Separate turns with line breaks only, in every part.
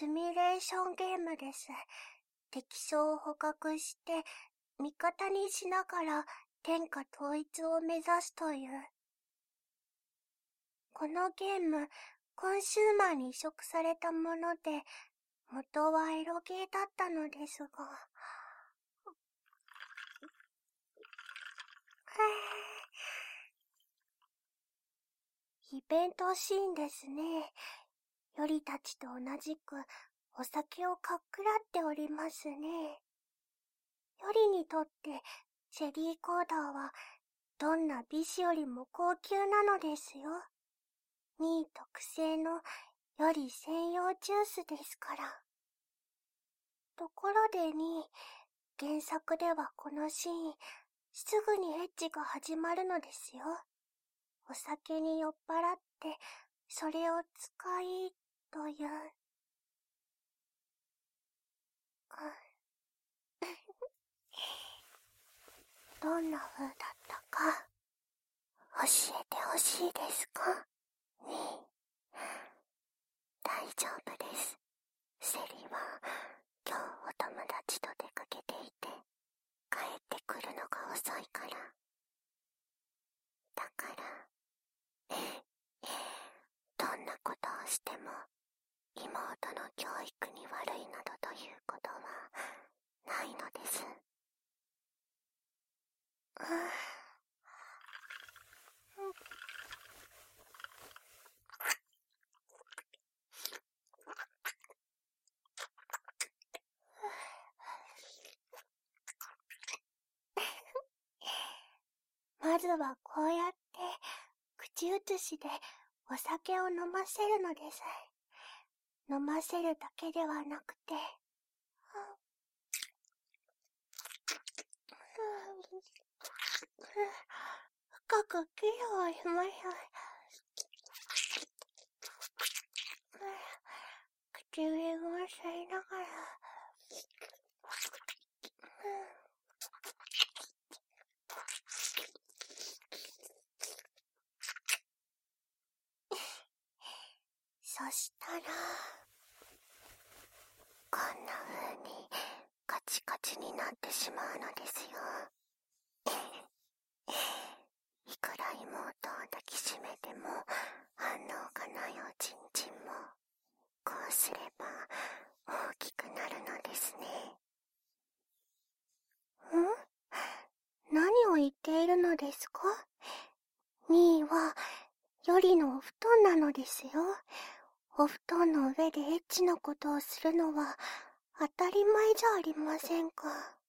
シミュレーションゲームです。敵将を捕獲して、味方にしながら天下統一を目指すという。このゲーム、コンシューマーに移植されたもので、元はエロゲーだったのですが。イベントシーンですね。よりたちと同じくお酒をかっくらっておりますね。よりにとってチェリーコーダーはどんな美酒よりも高級なのですよ。2位特製のより専用ジュースですから。ところで2位、原作ではこのシーン、すぐにエッチが始まるのですよ。お酒に酔っ払って、それを使い、という。どんな風だったか、教えてほしいですか？ねえ。大丈夫です。セリは、今日お友達と出かけていて、帰ってくるのが遅いから。だから、どんなことをしても、妹の教育に悪いなどということは、ないのです。まずはこうやって口移しでお酒を飲ませるのです。飲ませるだけではなくて、深く息をしましょう。唇を吸いながら、そしたら、こんな風にカチカチになってしまうのですよ。いくら妹を抱きしめても反応がないおちんちんも、こうすれば大きくなるのですね。何を言っているのですか？ミーはよりのお布団なのですよ。お布団の上でエッチなことをするのは当たり前じゃありませんか。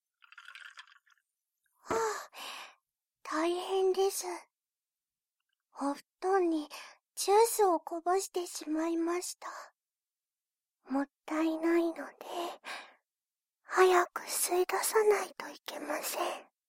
大変です。お布団にジュースをこぼしてしまいました。もったいないので、早く吸い出さないといけません。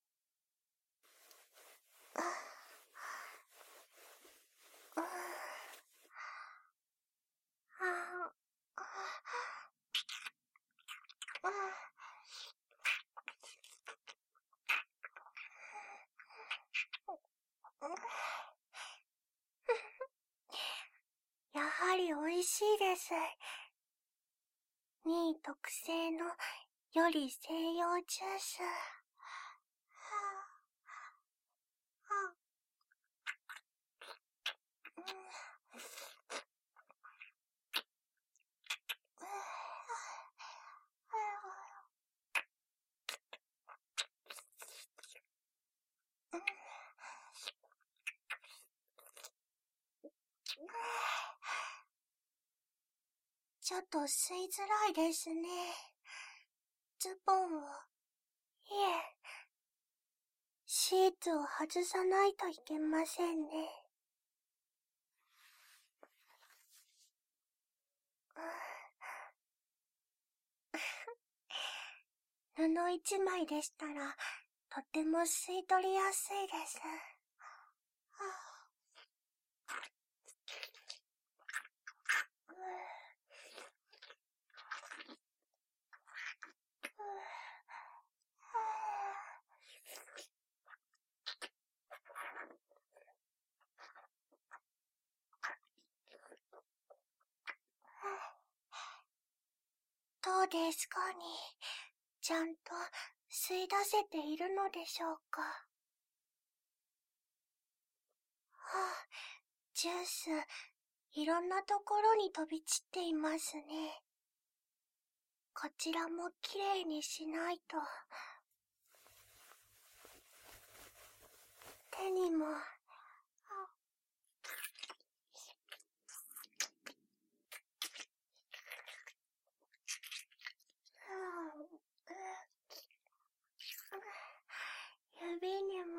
やはり美味しいです。2位特製のより専用ジュース。ちょっと吸いづらいですね。ズボンを、いえ、シーツを外さないといけませんね。布一枚でしたら、とても吸い取りやすいです。 どうですかに、ちゃんと吸い出せているのでしょうか。ジュース、いろんなところに飛び散っていますね。こちらもきれいにしないと。手にも、指にも、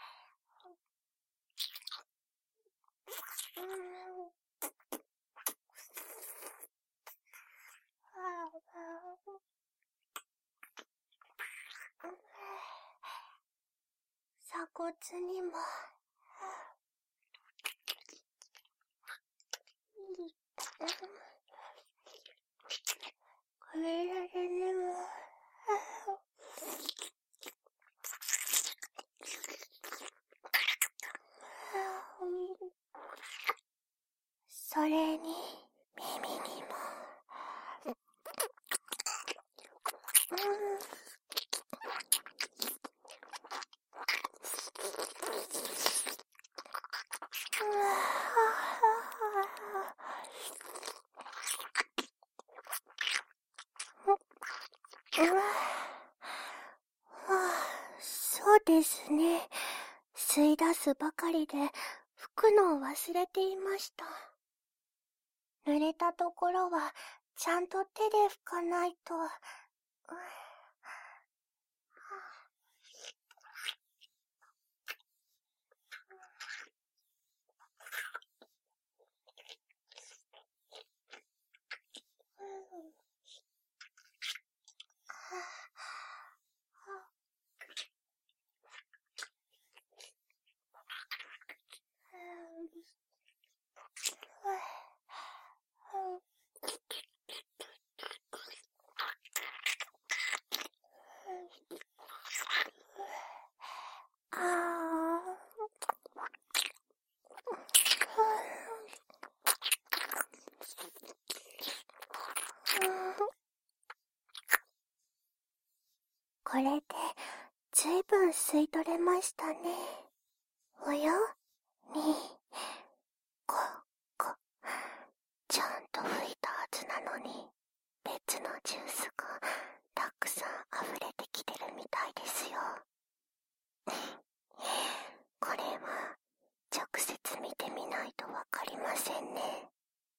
鎖骨にも、体にも、それに耳にも、そうですね。吸い出すばかりで拭くのを忘れていました。濡れたところはちゃんと手で拭かないと。これでずいぶん吸い取れましたね。おや？に、こ、ちゃんと拭いたはずなのに、別のジュースがたくさん溢れてきてるみたいですよ。これは直接見てみないとわかりませんね。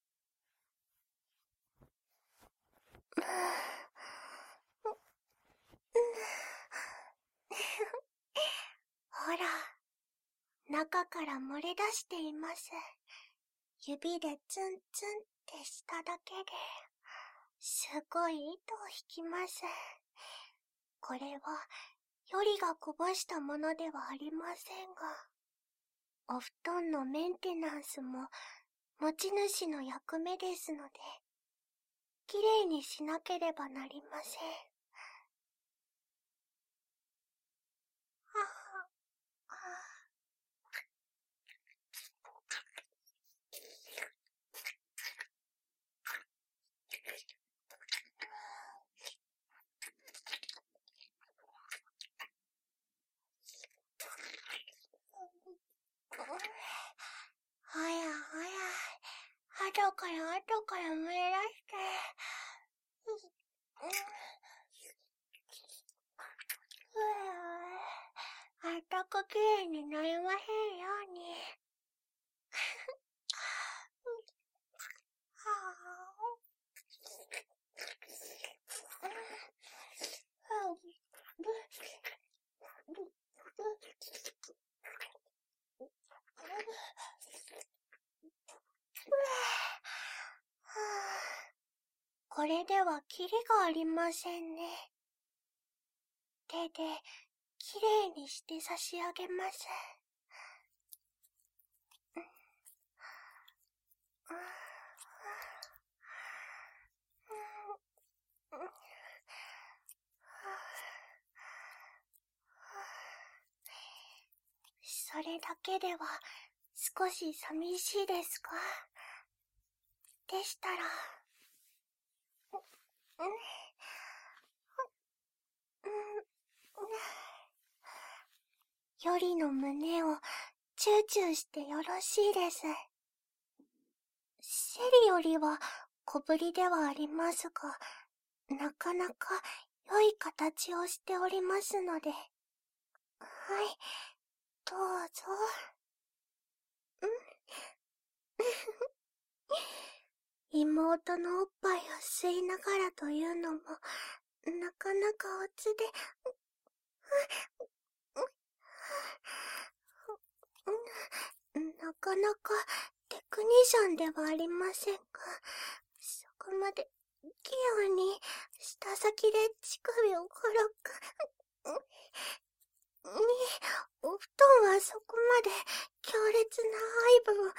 ほら、中から漏れ出しています。指でツンツンってしただけで、すごい糸を引きます。これは、よりがこぼしたものではありませんが、お布団のメンテナンスも持ち主の役目ですので、きれいにしなければなりません。はやはや、後から漏れ出して、あったくきれいになりませんように。これではキリがありませんね。手できれいにして差し上げます。それだけでは少し寂しいですか？でしたら、 よりの胸をチューチューしてよろしいです。シェリよりは小ぶりではありますが、なかなか良い形をしておりますので。はい、どうぞ。妹のおっぱいを吸いながらというのも、なかなかおつで、なかなかテクニシャンではありませんが、そこまで器用に舌先で乳首を転がに、お布団はそこまで強烈な愛撫を、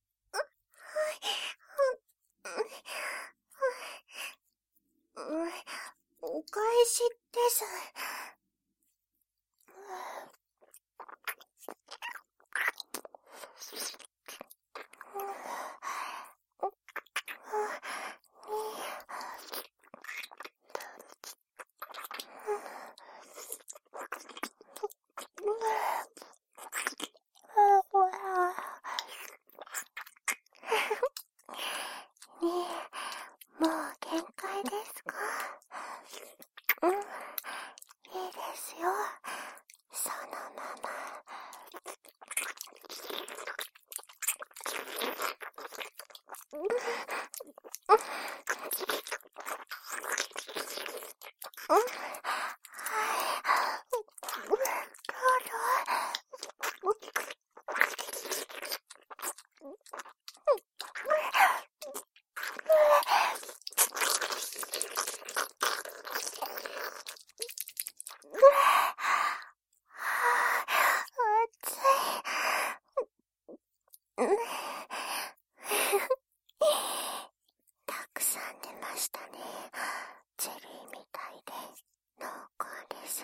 お返しです。もう限界ですか？いいですよ。そのまま。たくさん出ましたね。チェリーみたいで濃厚です。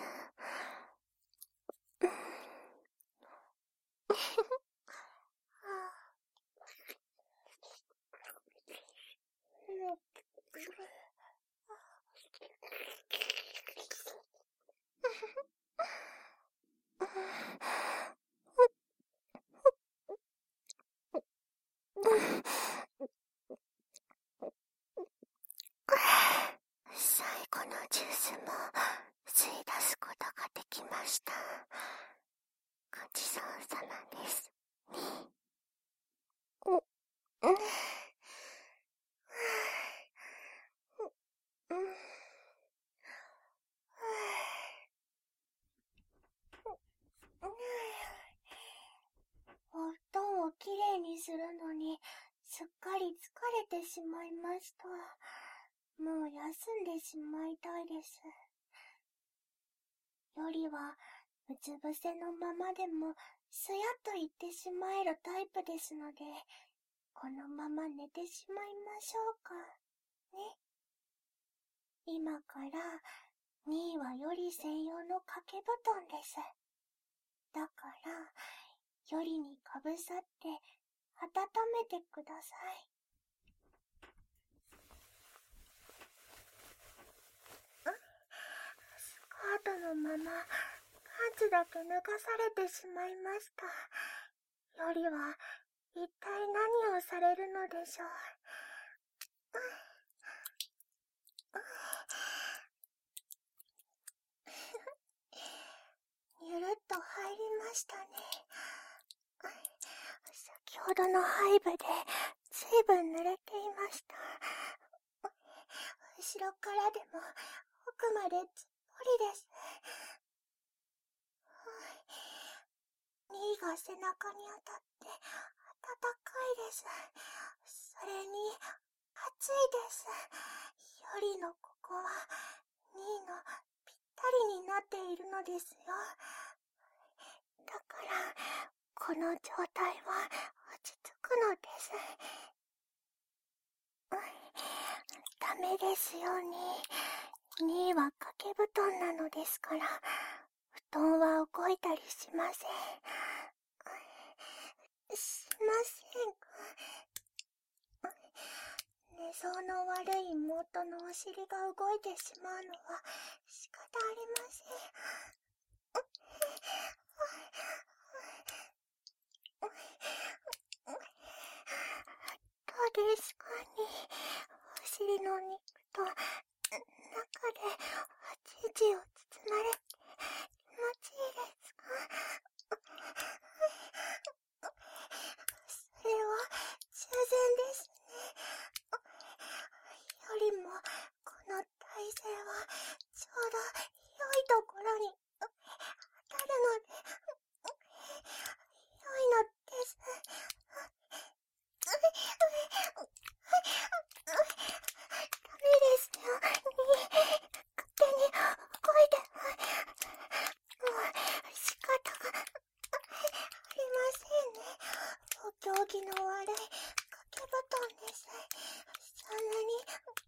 最後のジュースも吸い出すことができました。ごちそうさまです。お布団をきれいにするのにすっかり疲れてしまいました。もう休んでしまいたいです。よりはうつ伏せのままでもすやっと言ってしまえるタイプですので、このまま寝てしまいましょうかね。今から2位はより専用の掛け布団です。だからよりにかぶさって温めてください。スカートのままパンツだけ脱がされてしまいました。よりは一体何をされるのでしょう。ゆるっと入りましたね。先ほどのハイブでずいぶん濡れていました。後ろからでも奥までずっぽりです。2が背中に当たって暖かいです。それに暑いです。よりのここは2のぴったりになっているのですよ。だからこの状態は落ち着くのです。ダメですよ2は掛け布団なのですから、布団は動いたりしません。しませんか。 寝相の悪い妹のお尻が動いてしまうのは仕方ありません。どうですかね。お尻の肉と中でお乳を包まれて気持ちいいですか？それは従前ですね。よりもこの体勢はちょうど良いところに当たるので良いのです。ダメですよ。勝手に動いてもう仕方がありませんね。お行儀の悪い掛け布団です。そんなに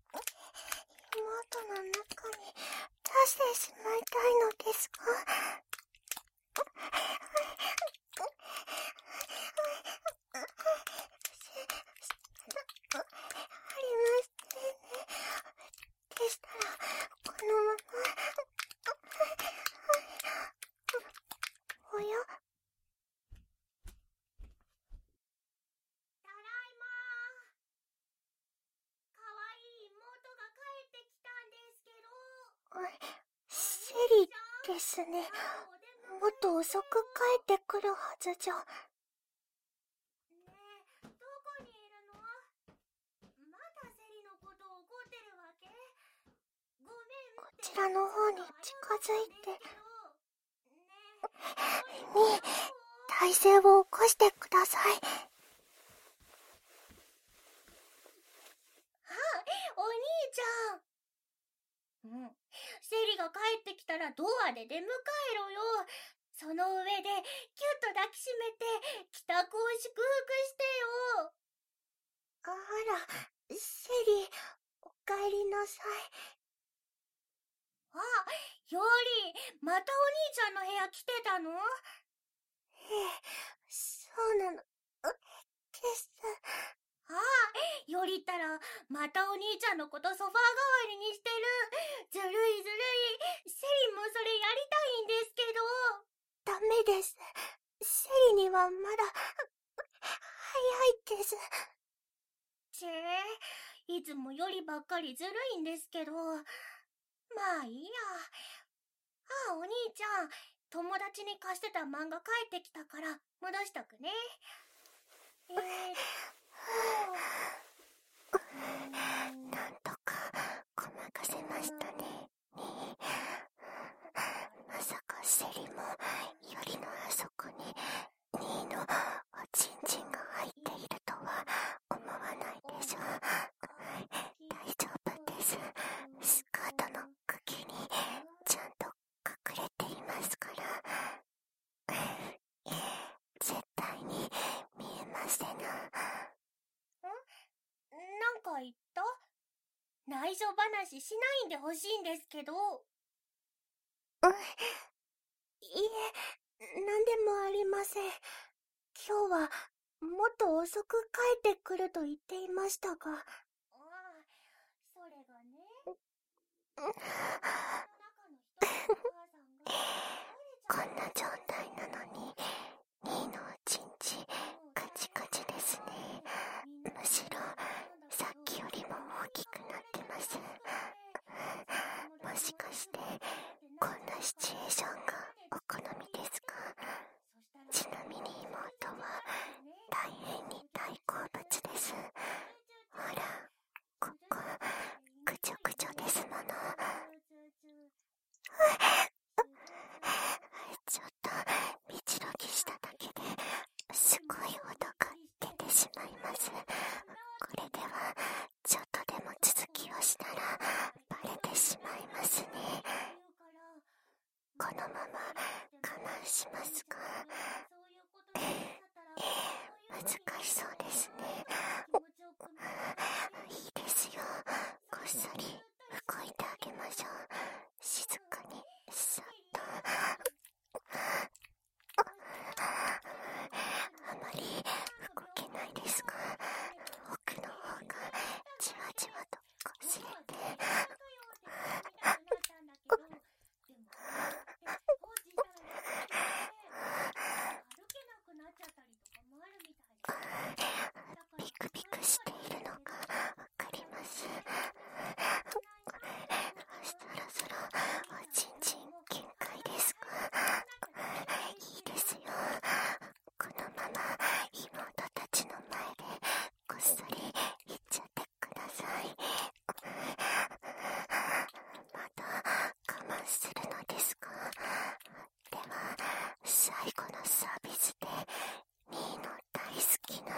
妹の中に出してしまいたいのですか？ありませんね。でしたらこのまま。おや？ただいまー。かわいい妹が帰ってきたんですけど。セリですね。もっと遅く帰ってくるはずじゃ。ねえ、どこにいるの？まだセリのことを怒ってるわけ？ごめんって。こちらの方に近づいて。に、体勢を起こしてください。お兄ちゃん。セリが帰ってきたらドアで出迎えろよ。その上でキュッと抱きしめて帰宅を祝福してよ。あら、セリ、おかえりなさい。あ、ヨリ、またお兄ちゃんの部屋来てたの？ええ、そうなの。です。ああ、よりったら、またお兄ちゃんのことソファー代わりにしてる。ずるいずるい。セリもそれやりたいんですけど。ダメです。セリにはまだ、早いです。いつもよりばっかりずるいんですけど。まあいいや。ああ、お兄ちゃん、友達に貸してた漫画帰ってきたから戻しとくね。なんとかごまかせましたね。まさかセリもよりのあそこにニーのおちんちんが入っているとは思わないでしょ。大丈夫です。スカートの茎にちゃんと隠れていますから。絶対に見えません。なんか言った？内緒話しないんでほしいんですけど。いえ、なんでもありません。今日はもっと遅く帰ってくると言っていましたが。ああ、それがね。こんな状態なのに、ニーのおちんちカチカチですね。むしろさっきよりも大きくなってます。もしかしてこんなシチュエーションがお好みですか？ちなみに妹は大変に大好物です。ほら、ここぐちょぐちょですもの。ちょっとみちろぎしただけですごい音が出てしまいます。これではちょっとでも続きをしたらバレてしまいますね。このまま我慢しますが、難しそうですね。いいですよ。こっそり動いてあげましょう。静かにさっと。あまり動けないですが、奥の方がじわするのですか？では、最後のサービスで、ミーの大好きな、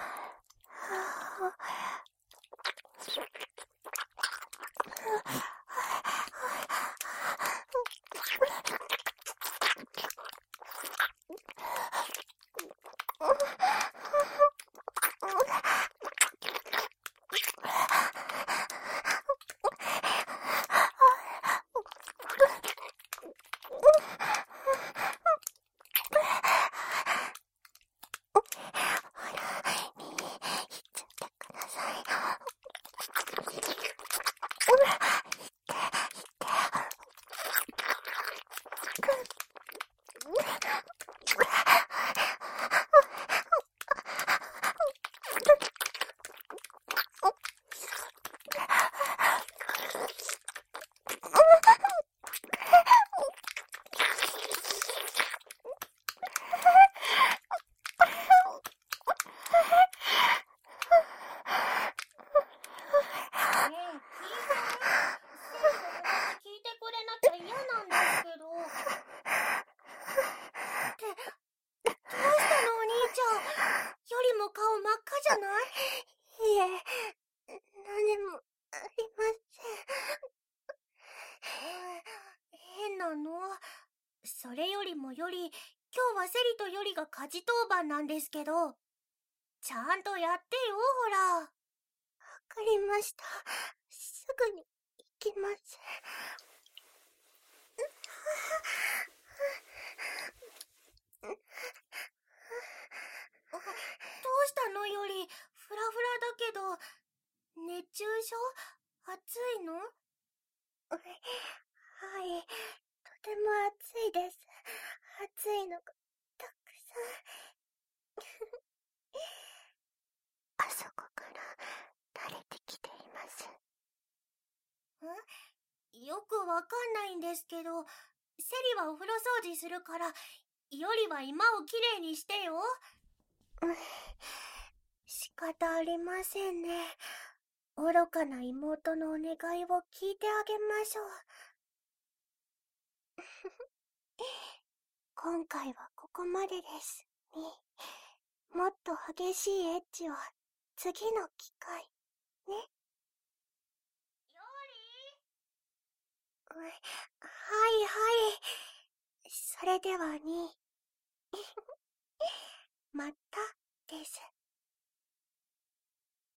それよりもより、今日はセリとヨリが家事当番なんですけど、ちゃんとやってよ、ほら。わかりました。すぐに行きます。どうしたのより、フラフラだけど、熱中症？暑いの？はい、とても暑いです。暑いのがたくさん。あそこから垂れてきています。よくわかんないんですけど、セリはお風呂掃除するから、よりは今をきれいにしてよ。仕方ありませんね。愚かな妹のお願いを聞いてあげましょう。今回はここまでです。もっと激しいエッチを次の機会ね。より？はいはい。それではにまたです。